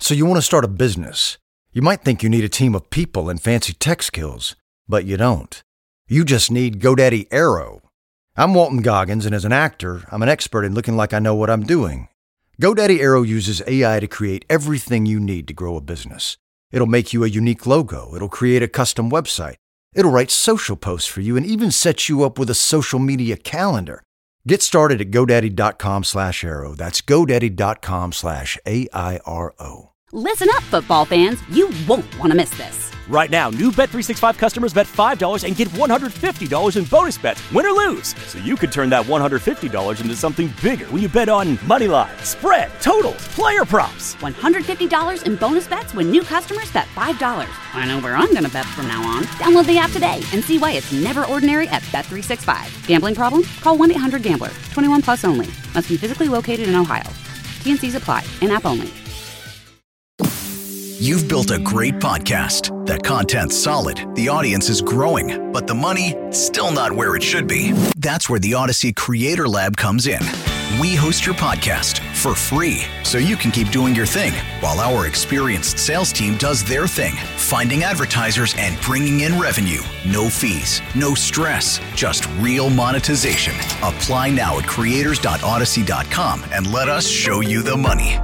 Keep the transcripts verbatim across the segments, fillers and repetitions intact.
So you want to start a business. You might think you need a team of people and fancy tech skills, but you don't. You just need GoDaddy Aero. I'm Walton Goggins, and as an actor, I'm an expert in looking like I know what I'm doing. GoDaddy Aero uses A I to create everything you need to grow a business. It'll make you a unique logo. It'll create a custom website. It'll write social posts for you and even set you up with a social media calendar. Get started at GoDaddy.com slash Aero. That's GoDaddy.com slash A I R O. Listen up, football fans. You won't want to miss this. Right now, new Bet three sixty-five customers bet five dollars and get one hundred fifty dollars in bonus bets, win or lose. So you could turn that one hundred fifty dollars into something bigger when you bet on money line, spread, totals, player props. one hundred fifty dollars in bonus bets when new customers bet five dollars. I know where I'm going to bet from now on. Download the app today and see why it's never ordinary at Bet three sixty-five. Gambling problem? Call one eight hundred gambler. twenty-one plus only. Must be physically located in Ohio. T N Cs apply. In-app only. You've built a great podcast. That content's solid, the audience is growing, but the money, still not where it should be. That's where the Odyssey Creator Lab comes in. We host your podcast for free, so you can keep doing your thing, while our experienced sales team does their thing, finding advertisers and bringing in revenue. No fees, no stress, just real monetization. Apply now at creators dot odyssey dot com and let us show you the money.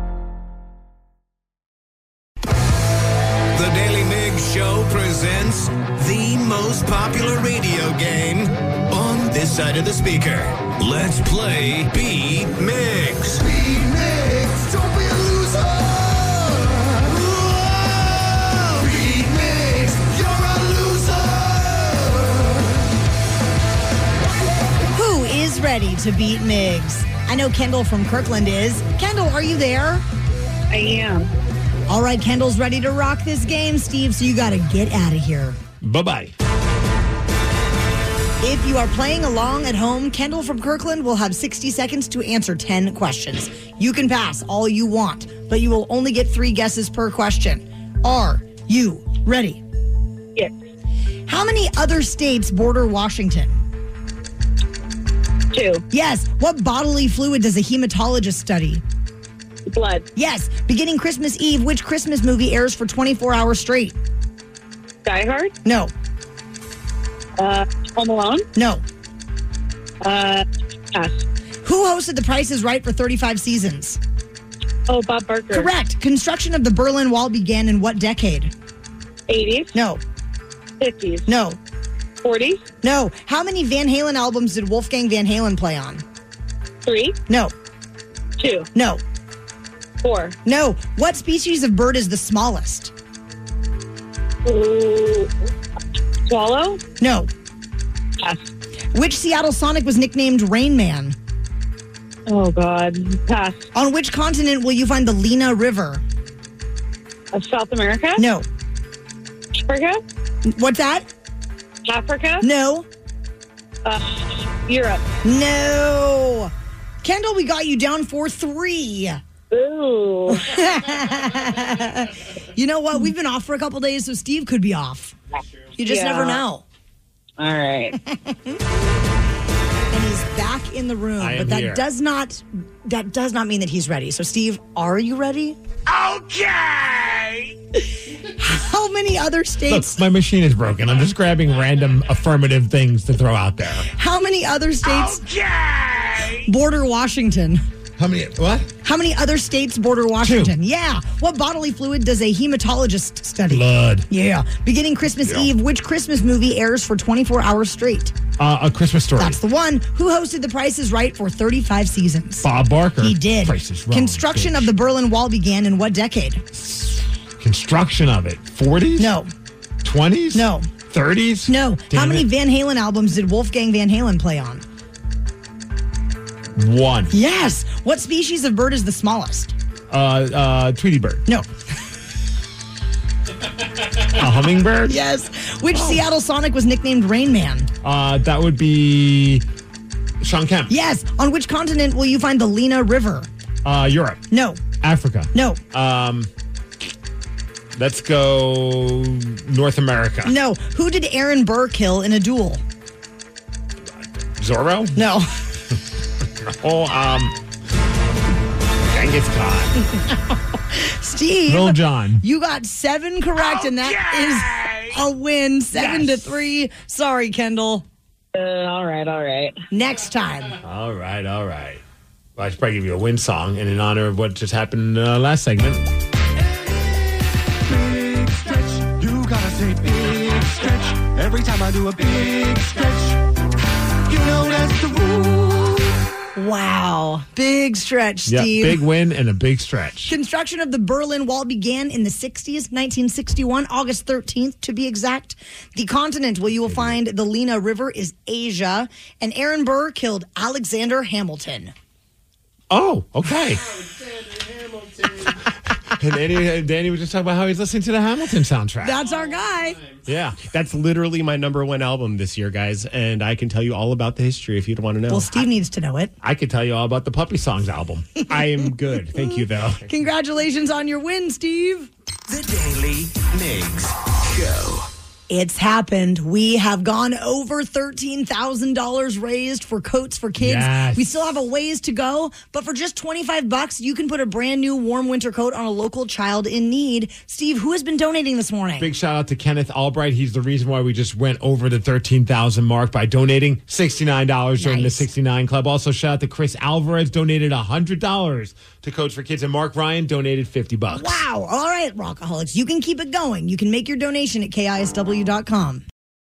The Daily Mig Show presents the most popular radio game on this side of the speaker. Let's play Beat Migs. Beat Migs, don't be a loser. Whoa. Beat Migs, you're a loser. Who is ready to beat Migs? I know Kendall from Kirkland is. Kendall, are you there? I am. All right, Kendall's ready to rock this game, Steve, so you got to get out of here. Bye-bye. If you are playing along at home, Kendall from Kirkland will have sixty seconds to answer ten questions. You can pass all you want, but you will only get three guesses per question. Are you ready? Yes. How many other states border Washington? Two. Yes. What bodily fluid does a hematologist study? Blood. Yes. Beginning Christmas Eve, which Christmas movie airs for twenty-four hours straight? Die Hard? No. Uh, Home Alone? No. Uh, pass. Who hosted The Price is Right for thirty-five seasons? Oh, Bob Barker. Correct. Construction of the Berlin Wall began in what decade? eighties? No. fifties? No. forties? No. How many Van Halen albums did Wolfgang Van Halen play on? Three? No. Two? No. Four? No. What species of bird is the smallest? Ooh. Swallow? No. Pass. Which Seattle Sonic was nicknamed Rain Man? Oh, God. Pass. On which continent will you find the Lena River? Uh, South America? No. Africa? What's that? Africa? No. Uh, Europe? No. Kendall, we got you down for three. Ooh. You know what? We've been off for a couple days, so Steve could be off. You just Yeah. never know. All right. And he's back in the room, I but am that here. does not that does not mean that he's ready. So, Steve, are you ready? Okay. How many other Look, states? my machine is broken. I'm just grabbing random affirmative things to throw out there. How many other states Okay. border Washington? How many? What? How many other states border Washington? Yeah. What bodily fluid does a hematologist study? Blood. Yeah. Beginning Christmas Eve, which Christmas movie airs for twenty-four hours straight? Uh, a Christmas Story. That's the one. Who hosted The Price is Right for thirty-five seasons? Bob Barker. He did. Price is Wrong, Construction bitch. of the Berlin Wall began in what decade? Construction of it. forties? No. twenties? No. thirties? No. Damn How many it. Van Halen albums did Wolfgang Van Halen play on? One. Yes. What species of bird is the smallest? Uh, uh, Tweety Bird. No. A hummingbird? Yes. Which Seattle Sonic was nicknamed Rain Man? Uh, that would be Sean Kemp. Yes. On which continent will you find the Lena River? Uh, Europe. No. Africa. No. Um, let's go North America. No. Who did Aaron Burr kill in a duel? Zorro? No. Oh, um, Genghis Khan. Steve. Little John. You got seven correct, and that is a win. Seven Yes. to three. Sorry, Kendall. Uh, all right, all right. Next time. All right, all right. Well, I should probably give you a win song, and in honor of what just happened uh, last segment. Big stretch, you gotta say big stretch. Every time I do a big stretch, you know that's the rule. Wow. Big stretch, Yeah, Steve. big win and a big stretch. Construction of the Berlin Wall began in the sixties, nineteen sixty-one, August thirteenth to be exact. The continent where you will find the Lena River is Asia, and Aaron Burr killed Alexander Hamilton. Oh, okay. And Danny, Danny was just talking about how he's listening to the Hamilton soundtrack. That's our guy. Yeah. That's literally my number one album this year, guys. And I can tell you all about the history if you'd want to know. Well, Steve needs to know it. I could tell you all about the Puppy Songs album. I am good. Thank you, though. Congratulations on your win, Steve. The Daily Migs Show. It's happened. We have gone over thirteen thousand dollars raised for coats for kids. Yes. We still have a ways to go, but for just twenty-five bucks, you can put a brand new warm winter coat on a local child in need. Steve, who has been donating this morning? Big shout out to Kenneth Albright. He's the reason why we just went over the thirteen thousand mark by donating sixty-nine dollars during Nice. the sixty-nine Club. Also, shout out to Chris Alvarez, donated one hundred dollars to Coats for Kids. And Mark Ryan donated fifty bucks. Wow. All right, Rockaholics. You can keep it going. You can make your donation at K I S W dot com.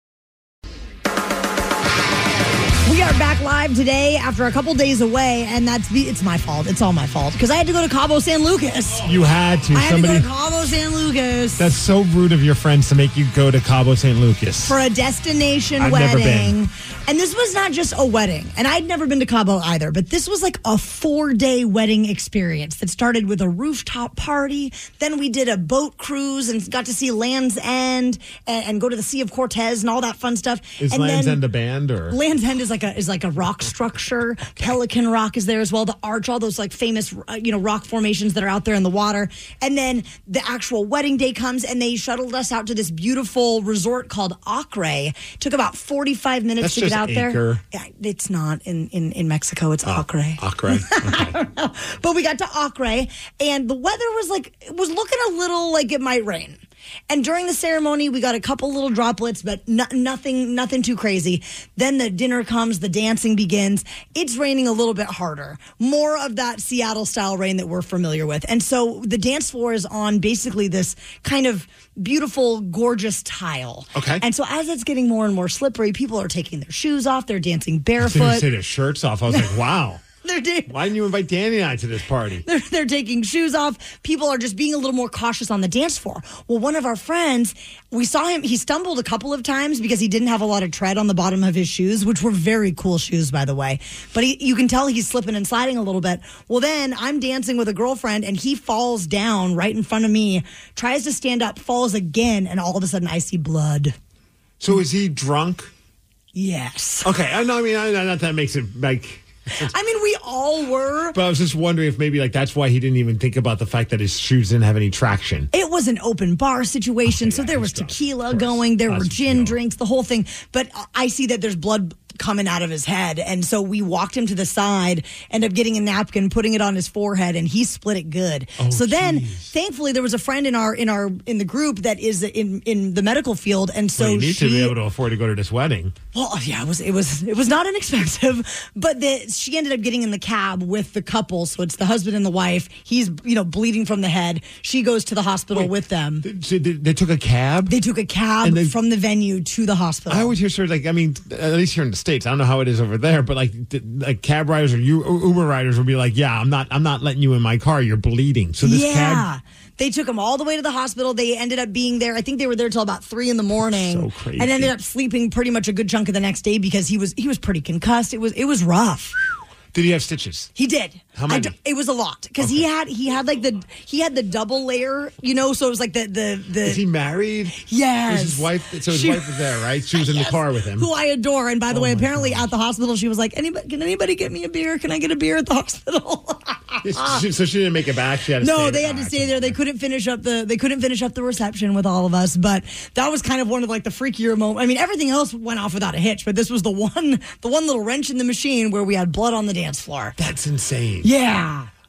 We are back live today after a couple days away, and that's the, it's my fault. It's all my fault because I had to go to Cabo San Lucas. You had to. I had Somebody. to go to Cabo San Lucas That's so rude of your friends to make you go to Cabo San Lucas. for a destination I've never wedding. been. And this was not just a wedding, and I'd never been to Cabo either, but this was like a four-day wedding experience that started with a rooftop party. Then we did a boat cruise and got to see Land's End and, and go to the Sea of Cortez and all that fun stuff. Is and Land's then, End a band or? Land's End is like a is like a rock structure. Pelican Rock is there as well. The Arch, all those like famous uh, you know rock formations that are out there in the water. And then the actual wedding day comes, and they shuttled us out to this beautiful resort called Acre. Took about forty-five minutes That's to get just out there. Acre. Yeah, it's not in in, in Mexico. It's Oh, Acre. Acre. Okay. But we got to Acre, and the weather was like it was looking a little like it might rain. And during the ceremony, we got a couple little droplets, but no, nothing, nothing too crazy. Then the dinner comes, the dancing begins. It's raining a little bit harder, more of that Seattle-style rain that we're familiar with. And so the dance floor is on basically this kind of beautiful, gorgeous tile. Okay. And so as it's getting more and more slippery, people are taking their shoes off. They're dancing As soon as you barefoot. say their shirts off, I was like, wow. They're da- Why didn't you invite Danny and I to this party? They're, they're taking shoes off. People are just being a little more cautious on the dance floor. Well, one of our friends, we saw him, he stumbled a couple of times because he didn't have a lot of tread on the bottom of his shoes, which were very cool shoes, by the way. But he, you can tell he's slipping and sliding a little bit. Well, then I'm dancing with a girlfriend, and he falls down right in front of me, tries to stand up, falls again, and all of a sudden I see blood. So is he drunk? Yes. Okay. I know. I mean, I know that that makes it like. I mean, we all were. But I was just wondering if maybe like that's why he didn't even think about the fact that his shoes didn't have any traction. It was an open bar situation, Okay, so yeah, there was he's drunk, tequila of course. going, there were That's, gin you know. drinks, the whole thing. But I see that there's blood coming out of his head, and so we walked him to the side, ended up getting a napkin, putting it on his forehead, and he split it good. Oh, so then, geez. thankfully, there was a friend in our in our in the group that is in in the medical field, and so Well, you need she, to be able to afford to go to this wedding. well, yeah, it was it was it was not inexpensive, but the, she ended up getting in the cab with the couple, so it's the husband and the wife. He's you know bleeding from the head. She goes to the hospital Wait, with them. So they, they took a cab. They took a cab And they- from the venue to the hospital. I always hear stories like I mean, at least here in the States, I don't know how it is over there, but like th- like cab riders or you Uber riders will be like, yeah, I'm not I'm not letting you in my car. You're bleeding. So this yeah. cab. They took him all the way to the hospital. They ended up being there. I think they were there till about three in the morning. So crazy. And ended up sleeping pretty much a good chunk of the next day because he was he was pretty concussed. It was it was rough. Did he have stitches? He did. How I many? d- it was a lot because he had he had like the he had the double layer, you know. So it was like the the the. Is he married? Yes. Was his wife? So his She- wife was there, right? She was in Yes. the car with him. Who I adore. And by the Oh way, my apparently gosh. at the hospital, she was like, "Anybody? Can anybody get me a beer? Can I get a beer at the hospital?" She- so she didn't make it back. She had to No, stay they had to Ah, stay come there. on. They couldn't finish up the they couldn't finish up the reception with all of us. But that was kind of one of like the freakier moments. I mean, everything else went off without a hitch, but this was the one the one little wrench in the machine where we had blood on the dance floor. That's insane. Yeah.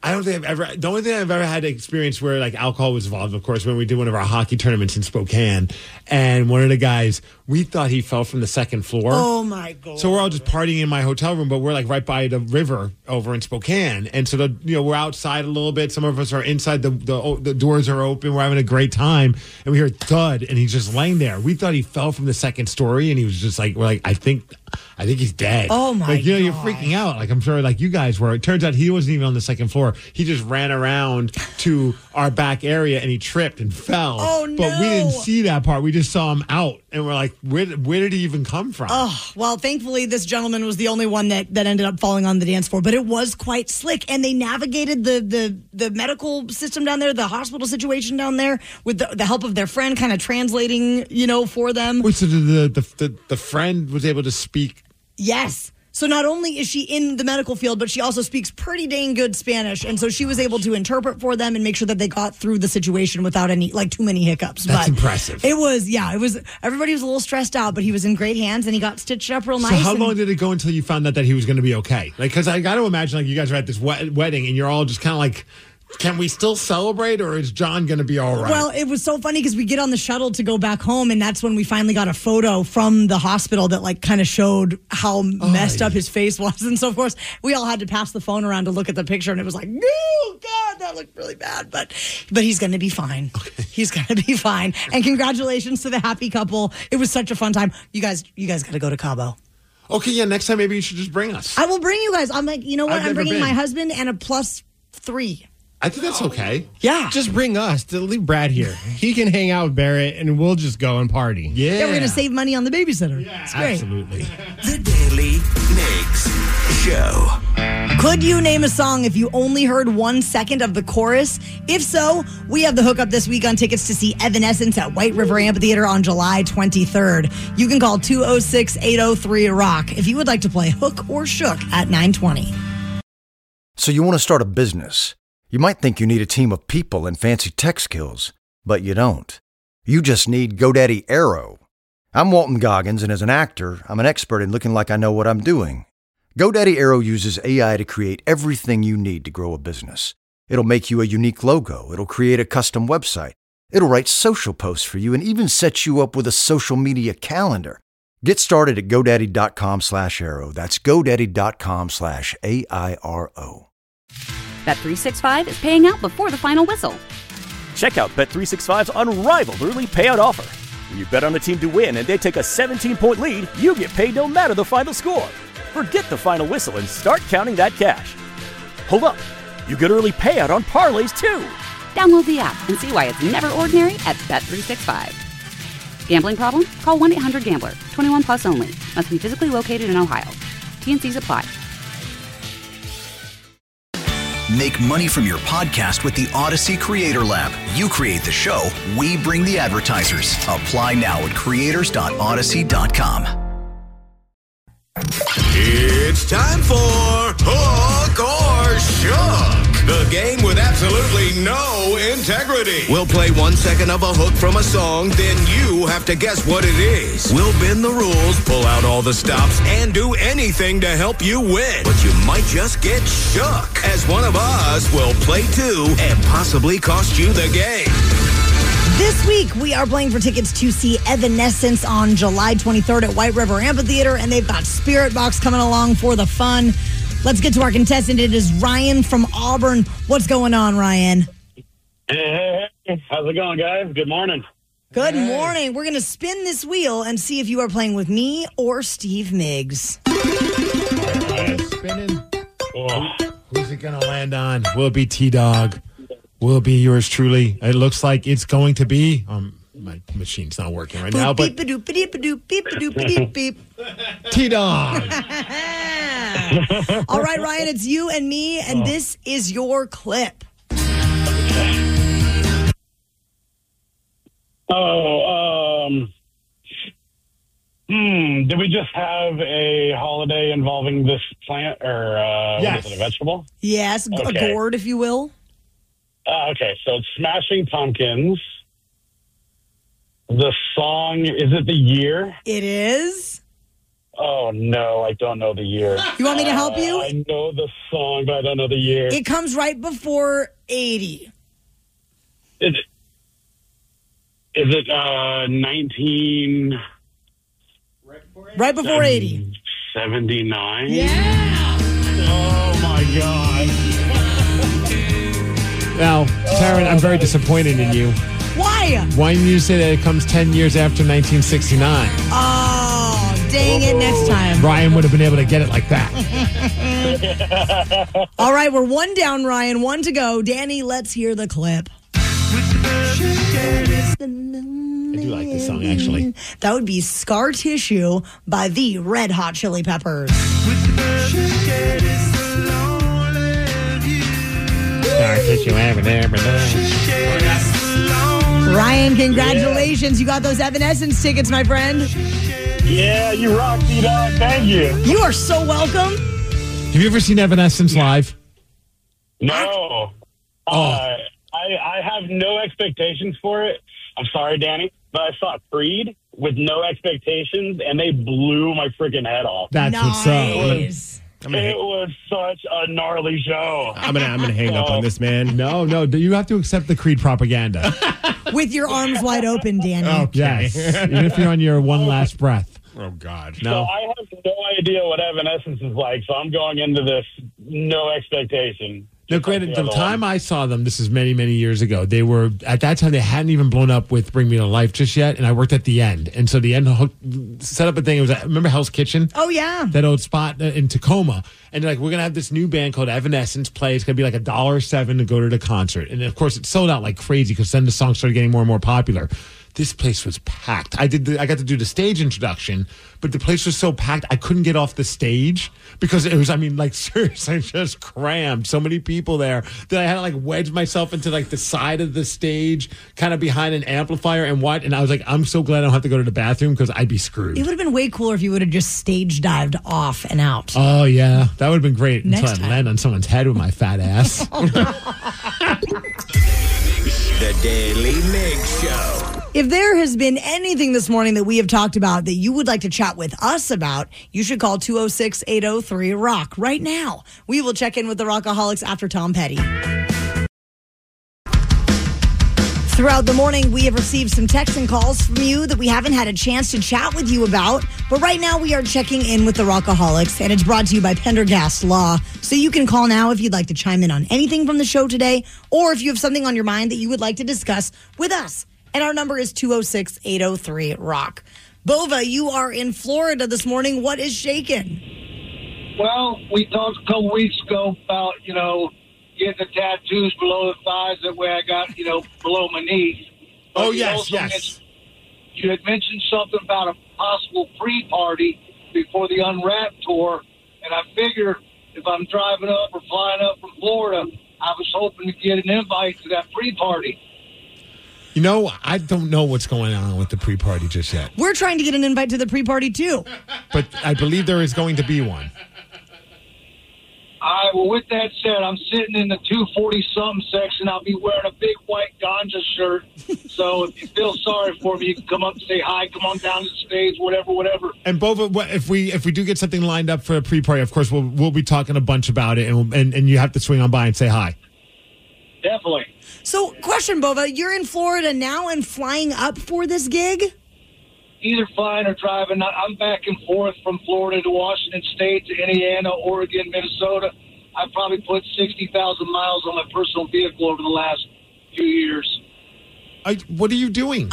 I don't think I've ever, the only thing I've ever had to experience where like alcohol was involved, of course, when we did one of our hockey tournaments in Spokane, and one of the guys, we thought he fell from the second floor. Oh my God. So we're all just partying in my hotel room, but we're like right by the river over in Spokane. And so, the, you know, we're outside a little bit. Some of us are inside. The, the, the doors are open. We're having a great time. And we hear thud, and he's just laying there. We thought he fell from the second story, and he was just like, we're like, I think, I think he's dead. Oh my Like, you know, gosh. you're freaking out. Like, I'm sure like you guys were. It turns out he wasn't even on the second floor. He just ran around to our back area, and he tripped and fell. Oh, But we no. didn't see that part. We just saw him out, and we're like, where, where did he even come from? Oh, well, thankfully, this gentleman was the only one that, that ended up falling on the dance floor. But it was quite slick, and they navigated the the, the medical system down there, the hospital situation down there, with the, the help of their friend, kind of translating, you know, for them. Wait, so the, the the the friend was able to speak? Yes. So not only is she in the medical field, but she also speaks pretty dang good Spanish. And so she was able to interpret for them and make sure that they got through the situation without any, like, too many hiccups. That's but impressive. It was, yeah, it was, everybody was a little stressed out, but he was in great hands and he got stitched up real So nice. how and- long did it go until you found out that he was going to be okay? Like, because I got to imagine, like, you guys are at this wed- wedding and you're all just kind of like, can we still celebrate, or is John going to be all right? Well, it was so funny because we get on the shuttle to go back home, and that's when we finally got a photo from the hospital that like kind of showed how messed up his face was. And so, of course, we all had to pass the phone around to look at the picture, and it was like, no, God, that looked really bad. But but he's going to be fine. Okay. He's going to be fine. And congratulations to the happy couple. It was such a fun time. You guys, you guys got to go to Cabo. Okay, yeah, next time maybe you should just bring us. I will bring you guys. I'm like, you know what? I've I'm never bringing been. my husband and a plus three. I think that's okay. Yeah. Just bring us to leave Brad here. He can hang out with Barrett, and we'll just go and party. Yeah. Yeah, we're going to save money on the babysitter. Yeah, it's great. Absolutely. The Daily Mix Show. Could you name a song if you only heard one second of the chorus? If so, we have the hookup this week on tickets to see Evanescence at White River Amphitheater on July twenty-third. You can call two oh six, eight oh three, ROCK if you would like to play Hook or Shook at nine twenty. So you want to start a business. You might think you need a team of people and fancy tech skills, but you don't. You just need GoDaddy Aero. I'm Walton Goggins, and as an actor, I'm an expert in looking like I know what I'm doing. GoDaddy Aero uses A I to create everything you need to grow a business. It'll make you a unique logo. It'll create a custom website. It'll write social posts for you and even set you up with a social media calendar. Get started at GoDaddy.com slash Aero. That's GoDaddy.com slash A I R O. Bet three sixty-five is paying out before the final whistle. Check out Bet three sixty-five's unrivaled early payout offer. When you bet on a team to win and they take a seventeen-point lead, you get paid no matter the final score. Forget the final whistle and start counting that cash. Hold up. You get early payout on parlays, too. Download the app and see why it's never ordinary at Bet three sixty-five. Gambling problem? Call one eight hundred gambler. twenty-one plus only. Must be physically located in Ohio. T N Cs apply. Make money from your podcast with the Odyssey Creator Lab. You create the show, we bring the advertisers. Apply now at creators dot odyssey dot com. It's time for Hook or Shook, the game with absolutely no integrity. We'll play one second of a hook from a song, then you have to guess what it is. We'll bend the rules, pull out all the stops, and do anything to help you win. But you might just get shook, as one of us will play too and possibly cost you the game. This week, we are playing for tickets to see Evanescence on July twenty-third at White River Amphitheater, and they've got Spirit Box coming along for the fun. Let's get to our contestant. It is Ryan from Auburn. What's going on, Ryan? Hey, hey, hey. How's it going, guys? Good morning. Good morning. We're going to spin this wheel and see if you are playing with me or Steve Miggs. Spinning. Oh. Who's it going to land on? Will it be T-Dog? Will it be yours truly? It looks like it's going to be. Um, my machine's not working right now, but T-Dog. All right, Ryan, it's you and me, and Oh. this is your clip. Oh, um, hmm. Did we just have a holiday involving this plant, or uh, Yes. what is it, a vegetable? Yes, g- Okay. a gourd, if you will. Uh, okay, so it's Smashing Pumpkins. The song, is it The Year? It is. Oh, no, I don't know the year. You want me to help you? Uh, I know the song, but I don't know the year. It comes right before eighty. Is it, is it uh, nineteen... Right before eighty. seventy-nine? Yeah. Oh, my God. Now, Taryn, I'm very disappointed in you. Why? Why didn't you say that it comes ten years after nineteen sixty-nine? Oh, dang it, next time. Ryan would have been able to get it like that. All right, we're one down, Ryan. One to go. Danny, let's hear the clip. I do like this song, actually. That would be Scar Tissue by the Red Hot Chili Peppers. Scar Tissue every day, every day. Ryan, congratulations. You got those Evanescence tickets, my friend. Yeah, you rock, D-Dog. Thank you. You are so welcome. Have you ever seen Evanescence live? No. Oh. Uh, I, I have no expectations for it. I'm sorry, Danny, but I saw Creed with no expectations, and they blew my freaking head off. That's nice. what's up. It was such a gnarly show. I'm gonna I'm gonna hang up on this man. No, no, you have to accept the Creed propaganda. With your arms wide open, Danny. Okay. Yes, even if you're on your one last breath. Oh God. So I have no idea what Evanescence is like, so I'm going into this no expectation. No, granted, the time I saw them, this is many, many years ago, they were, at that time, they hadn't even blown up with Bring Me to Life just yet, and I worked at the end. And so the end hooked, set up a thing. It was, remember Hell's Kitchen? Oh, yeah. That old spot in Tacoma. And they're like, we're going to have this new band called Evanescence play. It's going to be like a dollar seven to go to the concert. And of course, it sold out like crazy because then the songs started getting more and more popular. This place was packed. I did. The, I got to do the stage introduction, but the place was so packed I couldn't get off the stage because it was. I mean, like seriously, just crammed. So many people there that I had to like wedge myself into like the side of the stage, kind of behind an amplifier and what. And I was like, I'm so glad I don't have to go to the bathroom because I'd be screwed. It would have been way cooler if you would have just stage dived off and out. Oh yeah, that would have been great. Next until I time. land on someone's head with my fat ass. The Daily Mix Show. If there has been anything this morning that we have talked about that you would like to chat with us about, you should call two oh six, eight oh three, ROCK right now. We will check in with the Rockaholics after Tom Petty. Throughout the morning, we have received some texts and calls from you that we haven't had a chance to chat with you about. But right now, we are checking in with the Rockaholics, and it's brought to you by Pendergast Law. So you can call now if you'd like to chime in on anything from the show today, or if you have something on your mind that you would like to discuss with us. And our number is two oh six, eight oh three, ROCK. Bova, you are in Florida this morning. What is shaking? Well, we talked a couple weeks ago about, you know, getting the tattoos below the thighs. That way I got, you know, below my knees. But Oh, you yes, also yes. mentioned- You had mentioned something about a possible pre-party before the Unwrap tour. And I figure if I'm driving up or flying up from Florida, I was hoping to get an invite to that pre-party. You know, I don't know what's going on with the pre-party just yet, We're trying to get an invite to the pre-party, too. but I believe there is going to be one. All right, well, with that said, I'm sitting in the two forty-something section. I'll be wearing a big white ganja shirt. So if you feel sorry for me, you can come up and say hi, come on down to the stage, whatever, whatever. And Bova, what- if we if we do get something lined up for a pre-party, of course we'll we'll be talking a bunch about it, and we'll, and, and you have to swing on by and say hi. Definitely. So, question, Bova, you're in Florida now and flying up for this gig? Either flying or driving. I- I'm back and forth from Florida to Washington State to Indiana, Oregon, Minnesota. I've probably put sixty thousand miles on my personal vehicle over the last few years. I, what are you doing?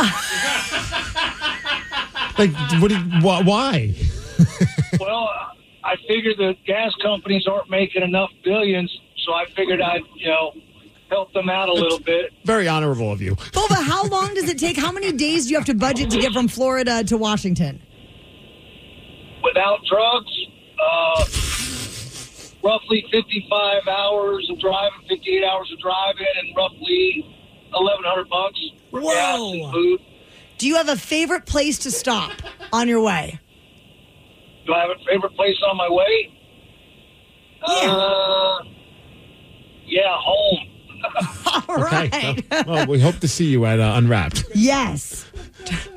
like, what? Did, wh- why? Well, I figured the gas companies aren't making enough billions, so I figured I'd, you know, help them out a little bit. Very honorable of you. Bova, how long does it take? How many days do you have to budget to get from Florida to Washington? Without drugs, uh, roughly fifty-five hours of driving, fifty-eight hours of driving, and roughly eleven hundred bucks for gas and Whoa. food. Do you have a favorite place to stop on your way? Do I have a favorite place on my way? Yeah. Uh, yeah, home. All right. Okay. Well, well, we hope to see you at uh, Unwrapped. Yes.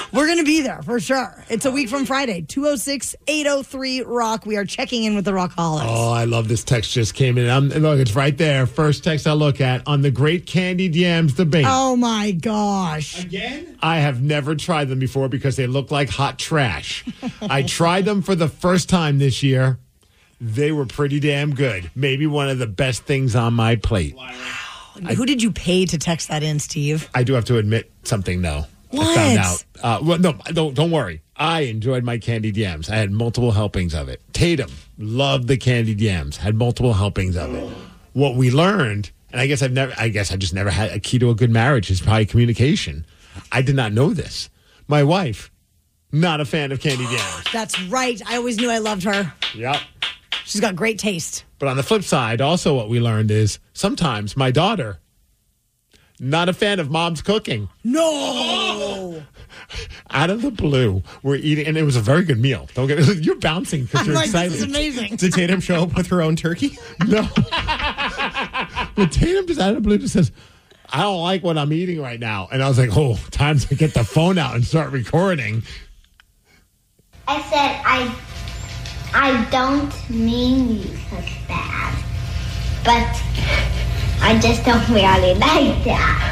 We're going to be there for sure. It's a week from Friday. two oh six, eight oh three, ROCK. We are checking in with the Rockaholics. Oh, I love this text just came in. I'm, look, it's right there. First text I look at on the Great Candied Yams debate. Oh, my gosh. Again? I have never tried them before because they look like hot trash. I tried them for the first time this year. They were pretty damn good. Maybe one of the best things on my plate. Wow. Who did you pay to text that in, Steve? I do have to admit something, though. What? I found out. Uh, well, no, don't, don't worry. I enjoyed my candied yams. I had multiple helpings of it. Tatum loved the candied yams, had multiple helpings of it. What we learned, and I guess I've never, I guess I just never had a key to a good marriage is probably communication. I did not know this. My wife, not a fan of candied yams. That's right. I always knew I loved her. Yep. She's got great taste. But on the flip side, also what we learned is sometimes my daughter, not a fan of mom's cooking. No. Out of the blue, we're eating, and it was a very good meal. Don't get it. You're bouncing because you're like, excited. This is amazing. Did Tatum show up with her own turkey? No. But Tatum just out of the blue just says, I don't like what I'm eating right now. And I was like, oh, time to get the phone out and start recording. I said, I I don't mean you cook bad, but I just don't really like that.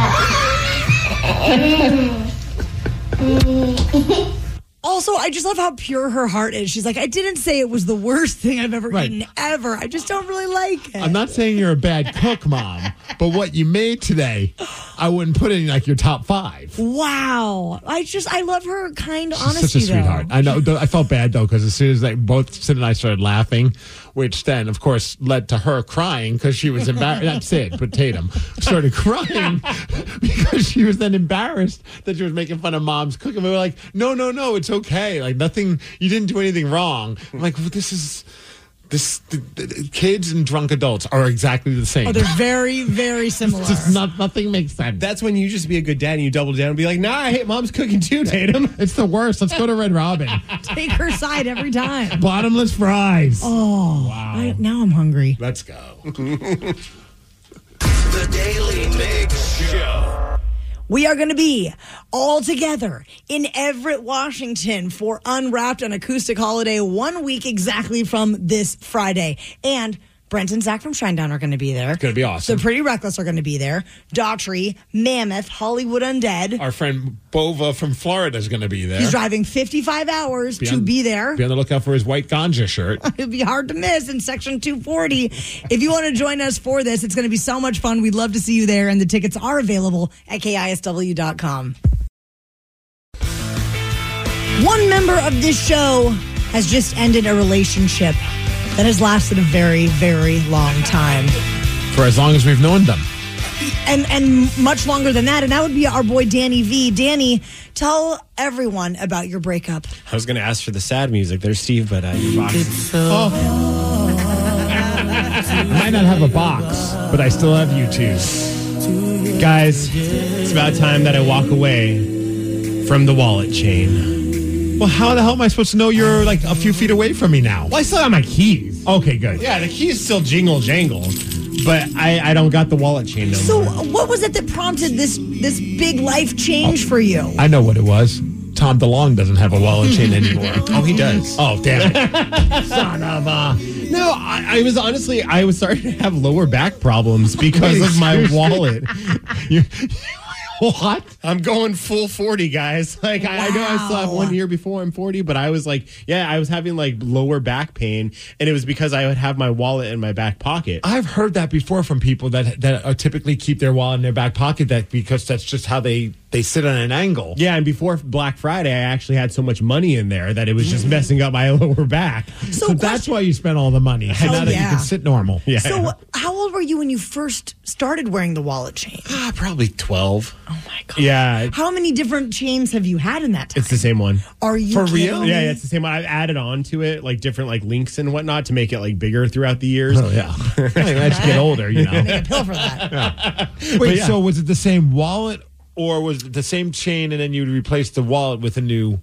Also, I just love how pure her heart is. She's like, I didn't say it was the worst thing I've ever Right. eaten ever. I just don't really like it. I'm not saying you're a bad cook, Mom, but what you made today, I wouldn't put in like your top five. Wow. I just, I love her kind honesty, She's such a sweetheart. though. I know. though, I felt bad though because as soon as they both Sid and I started laughing, which then of course led to her crying because she was embarrassed. Not Sid, but Tatum started crying because she was then embarrassed that she was making fun of Mom's cooking. We were like, no, no, no, it's okay. Like nothing. You didn't do anything wrong. I'm like, well, this is. This the, the, kids and drunk adults are exactly the same. Oh, they're very, very similar. Just not, nothing makes sense. That's when you just be a good dad and you double down and be like, nah, I hate mom's cooking too, Tatum. It's the worst. Let's go to Red Robin. Take her side every time. Bottomless fries. Oh, wow. I, now I'm hungry. Let's go. The Daily Mix Show. We are going to be all together in Everett, Washington for Unwrapped, an acoustic holiday, one week exactly from this Friday. And Brent and Zach from Shinedown are going to be there. It's going to be awesome. The Pretty Reckless are going to be there. Daughtry, Mammoth, Hollywood Undead. Our friend Bova from Florida is going to be there. He's driving fifty-five hours Be to on- be there. Be on the lookout for his white ganja shirt. It'd be hard to miss in section two forty. If you want to join us for this, it's going to be so much fun. We'd love to see you there, and the tickets are available at K I S W dot com. One member of this show has just ended a relationship that has lasted a very, very long time. For as long as we've known them. And and much longer than that, and that would be our boy Danny V. Danny, tell everyone about your breakup. I was going to ask for the sad music there, Steve, but uh, your box. Oh. I might not have a box, but I still have YouTube. Guys, it's about time that I walk away from the wallet chain. Well, how the hell am I supposed to know you're like a few feet away from me now? Well, I still got my keys. Okay, good. Yeah, the keys still jingle jangle, but I, I don't got the wallet chain no So, more. what was it that prompted this this big life change for you? I know what it was. Tom DeLonge doesn't have a wallet chain anymore. Oh, he does. Oh, damn it. Son of a... No, I, I was honestly, I was starting to have lower back problems because of my wallet. You, what? I'm going full forty, guys. Like, I, I know I still have one year before I'm forty, but I was like, yeah, I was having like lower back pain, and it was because I would have my wallet in my back pocket. I've heard that before from people that that uh, typically keep their wallet in their back pocket, that because that's just how they, they sit on an angle. Yeah, and before Black Friday, I actually had so much money in there that it was just messing up my lower back. So, So that's why you spent all the money. So Oh, now that you yeah. can sit normal. Yeah. So, how old were you when you first started wearing the wallet chain? Ah, probably twelve. Oh my god! Yeah, How many different chains have you had in that time? it's the same one. Are you For kidding real? me? Yeah, yeah, it's the same one. I've added on to it like different like links and whatnot to make it like bigger throughout the years. Oh, yeah. As you get older, you know. Make a pill for that. Wait, yeah. so was it the same wallet or was it the same chain and then you'd replace the wallet with a new...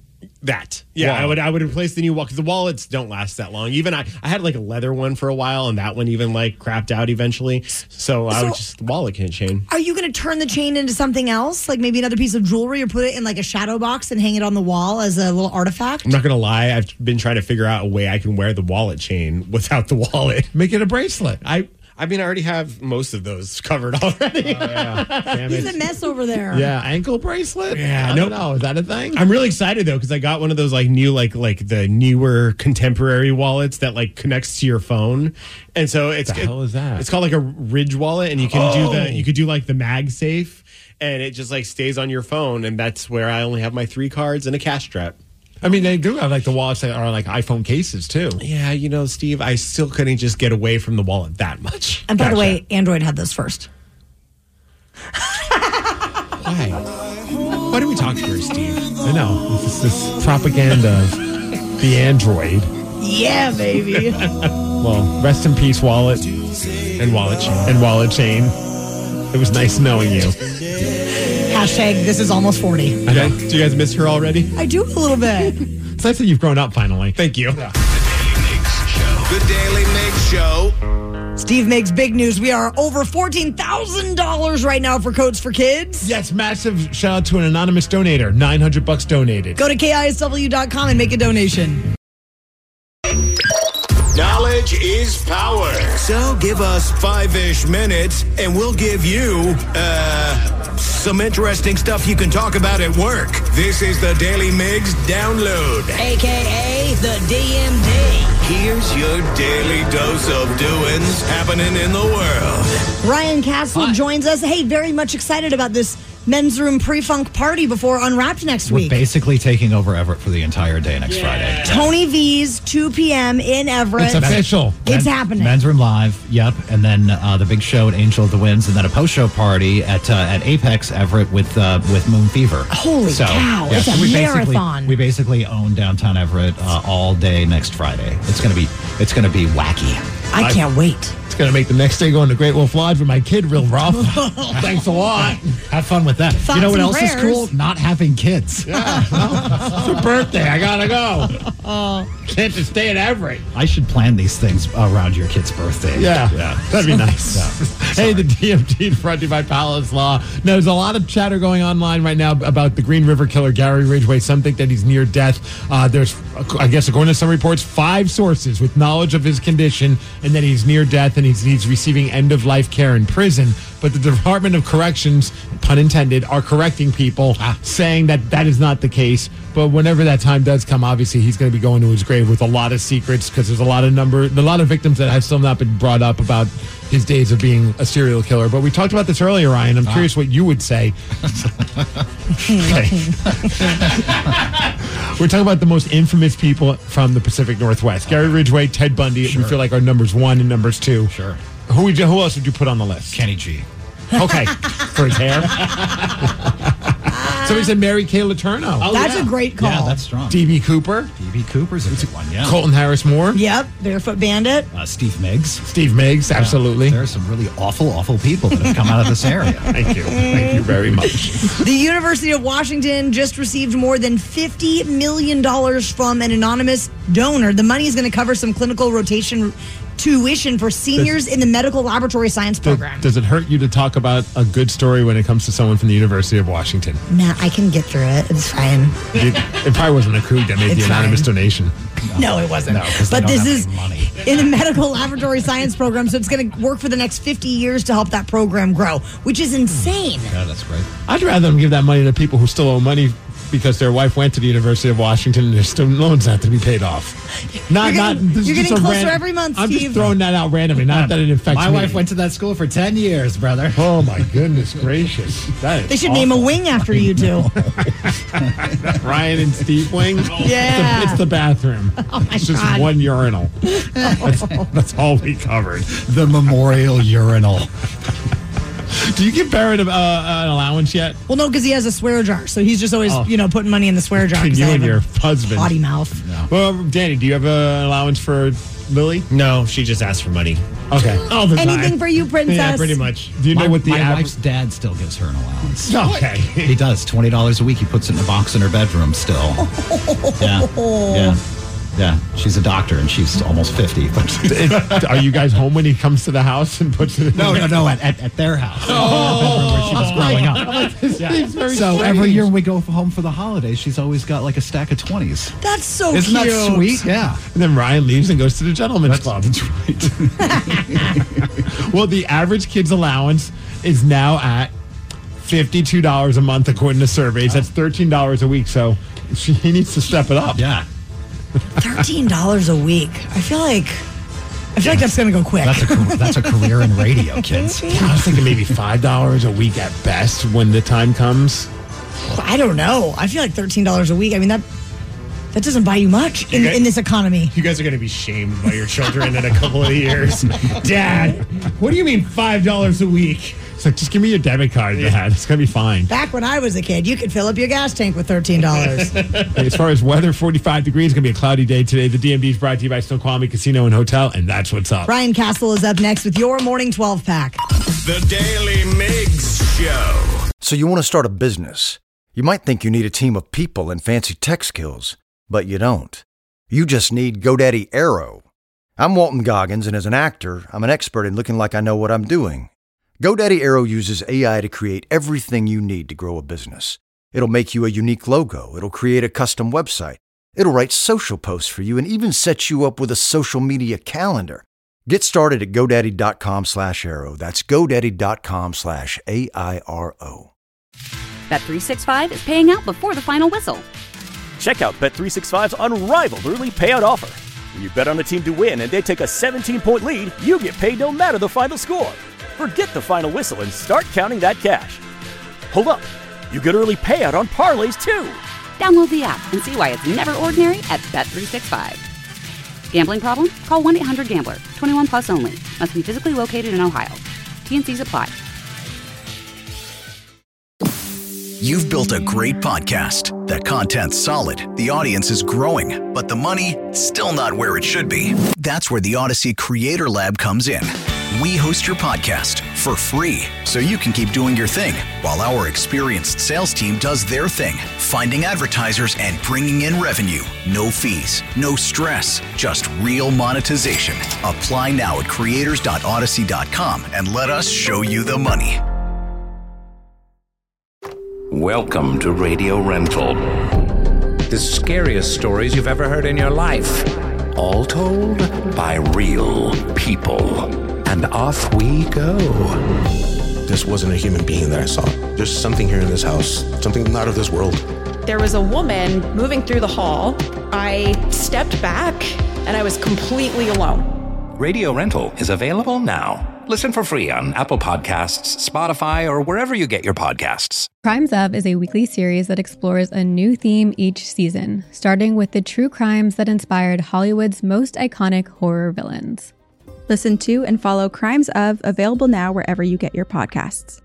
That. Yeah, Wow. I would I would replace the new wallet because the wallets don't last that long. Even I, I had like a leather one for a while, and that one even like crapped out eventually. So, I So- would just the wallet can't chain. Are you going to turn the chain into something else, like maybe another piece of jewelry, or put it in like a shadow box and hang it on the wall as a little artifact? I'm not gonna lie, I've been trying to figure out a way I can wear the wallet chain without the wallet. Make it a bracelet. I I mean I already have most of those covered already. Damn He's it. a mess over there. Yeah, ankle bracelet? Yeah, I nope. don't know. Is that a thing? I'm really excited though because I got one of those like new like like the newer contemporary wallets that like connects to your phone, and so it's The hell is that? It's called like a Ridge wallet, and you can do Oh. the you could do like the MagSafe, and it just like stays on your phone, and that's where I only have my three cards and a cash strap. I mean, they do have like the wallets that are like iPhone cases too. Yeah, you know, Steve, I still couldn't just get away from the wallet that much. And by the Gotcha. way, Android had those first. Why? Why do we talk here, Steve? I know. It's just this propaganda of the Android. Yeah, baby. Well, rest in peace, wallet And wallet chain. and wallet chain. It was nice knowing you. Hashtag this is almost forty. You guys, do you guys miss her already? I do a little bit. It's nice that you've grown up finally. Thank you. The Daily Mix Show. Steve makes big news. We are over fourteen thousand dollars right now for Codes for Kids. Yes, massive shout out to an anonymous donator. nine hundred bucks donated. Go to K I S W dot com and make a donation. Knowledge is power. So give us five-ish minutes and we'll give you, uh, some interesting stuff you can talk about at work. This is the Daily Migs Download. A K A the D M D. Here's your daily dose of doings happening in the world. Ryan Castle joins us. Hey, very much excited about this men's room pre-funk party before Unwrapped next We're week. basically taking over Everett for the entire day next Friday. Tony V's, two p.m. in Everett. It's official. It's Men- happening. Men's Room Live, yep, and then uh, the big show at Angel of the Winds, and then a post-show party at uh, at Apex Everett with uh, with Moon Fever. Holy cow, it's a we marathon. Basically, we basically own downtown Everett uh, all day next Friday. It's gonna be it's gonna be wacky. I can't wait. It's going to make the next day going to Great Wolf Lodge with my kid real rough. Thanks a lot. Have fun with that. Thoughts you know what and else prayers. is cool? Not having kids. Yeah, well, it's a birthday. I got to go. Can't just stay in Everett. I should plan these things around your kid's birthday. Yeah, yeah. that'd be nice. Hey, the D M T brought to you by Palace Law. Now, there's a lot of chatter going online right now about the Green River Killer, Gary Ridgway. Some think that he's near death. Uh, there's, I guess, according to some reports, five sources with knowledge of his condition and that he's near death and he's, he's receiving end-of-life care in prison. But the Department of Corrections, pun intended, are correcting people, ah. saying that that is not the case. But whenever that time does come, obviously he's going to be going to his grave with a lot of secrets because there's a lot of number, a lot of victims that have still not been brought up about his days of being a serial killer. But we talked about this earlier, Ryan. I'm ah. curious what you would say. Okay. We're talking about the most infamous people from the Pacific Northwest. Gary Ridgway, Ted Bundy, sure. we feel like are numbers one and numbers two. Sure. Who would you, who else would you put on the list? Kenny G. Okay. For his hair? Somebody said Mary Kay Letourneau. Oh, that's yeah. a great call. Yeah, that's strong. D B Cooper. D B Cooper's a good one, yeah. Colton Harris Moore. Yep. Barefoot Bandit. Uh, Steve Miggs. Steve Miggs, yeah. absolutely. There are some really awful, awful people that have come out of this area. Thank you. Thank you very much. The University of Washington just received more than fifty million dollars from an anonymous donor. The money is going to cover some clinical rotation tuition for seniors does, in the medical laboratory science program. Does, does it hurt you to talk about a good story when it comes to someone from the University of Washington? Nah, I can get through it. It's fine. It, it probably wasn't a crew that made it's the anonymous fine. donation. No, it wasn't. No, but this is money. in a medical laboratory science program, so it's going to work for the next fifty years to help that program grow, which is insane. Yeah, that's great. I'd rather them give that money to people who still owe money because their wife went to the University of Washington and their student loans have to be paid off. Not, you're getting, not, you're getting closer ran- every month, I'm Steve. just throwing that out randomly, not that it affects My me. wife went to that school for ten years, brother. Oh, my goodness gracious. That is they should awful. name a wing after you two. Ryan and Steve Wing? Yeah. It's the, it's the bathroom. Oh, my It's just God. one urinal. That's, that's all we covered. The memorial urinal. Do you give Barrett a, uh, an allowance yet? Well, no, because he has a swear jar, so he's just always, Oh. you know, putting money in the swear jar. Between 'cause you I and have your a husband. potty mouth. No. Well, Danny, do you have an allowance for Lily? No, she just asked for money. Okay. All the time. Anything for you, princess? Yeah, pretty much. Do you know my, what the my average? wife's dad still gives her an allowance. Okay. He does. twenty dollars a week. He puts it in a box in her bedroom still. Yeah. Yeah. Yeah. She's a doctor and she's almost fifty. But Are you guys home when he comes to the house and puts it in? no, no, no. At, at, at their house. Oh. Where she was growing up. Yeah. Very So strange. every year when we go home for the holidays, she's always got like a stack of twenties. That's so Isn't cute. that sweet? Yeah. And then Ryan leaves and goes to the gentleman's club. That's right. Well, the average kid's allowance is now at fifty-two dollars a month, according to surveys. That's thirteen dollars a week. So she, he needs to step it up. Yeah. thirteen dollars a week. I feel like I feel like that's gonna go quick. That's a car- that's a career in radio, kids. I was thinking maybe five dollars a week at best when the time comes. I don't know. I feel like thirteen dollars a week. I mean that that doesn't buy you much in, guys- in this economy. You guys are going to be shamed by your children in a couple of years. Dad, what do you mean five dollars a week? It's like, just give me your debit card, Dad. It's going to be fine. Back when I was a kid, you could fill up your gas tank with thirteen dollars. As far as weather, forty-five degrees. Going to be a cloudy day today. The D M V is brought to you by Snoqualmie Casino and Hotel, and that's what's up. Ryan Castle is up next with your morning twelve pack. The Daily Migs Show. So you want to start a business. You might think you need a team of people and fancy tech skills, but you don't. You just need GoDaddy Aero. I'm Walton Goggins, and as an actor, I'm an expert in looking like I know what I'm doing. GoDaddy Aero uses A I to create everything you need to grow a business. It'll make you a unique logo. It'll create a custom website. It'll write social posts for you and even set you up with a social media calendar. Get started at GoDaddy.com slash Aero. That's GoDaddy.com slash A I R O. Bet three sixty-five is paying out before the final whistle. Check out Bet three sixty-five's unrivaled early payout offer. When you bet on a team to win and they take a seventeen-point lead, you get paid no matter the final score. Forget the final whistle and start counting that cash. Hold up. You get early payout on parlays, too. Download the app and see why it's never ordinary at Bet three sixty-five. Gambling problem? Call one eight hundred gambler. twenty-one plus only. Must be physically located in Ohio. T and Cs apply. You've built a great podcast. That content's solid. The audience is growing, but the money, still not where it should be. That's where the Odyssey Creator Lab comes in. We host your podcast for free, so you can keep doing your thing while our experienced sales team does their thing, finding advertisers and bringing in revenue. No fees, no stress, just real monetization. Apply now at creators dot odyssey dot com and let us show you the money. Welcome to Radio Rental. The scariest stories you've ever heard in your life. All told by real people. And off we go. This wasn't a human being that I saw. There's something here in this house, something not of this world. There was a woman moving through the hall. I stepped back and I was completely alone. Radio Rental is available now. Listen for free on Apple Podcasts, Spotify, or wherever you get your podcasts. Crimes Of is a weekly series that explores a new theme each season, starting with the true crimes that inspired Hollywood's most iconic horror villains. Listen to and follow Crimes Of, available now wherever you get your podcasts.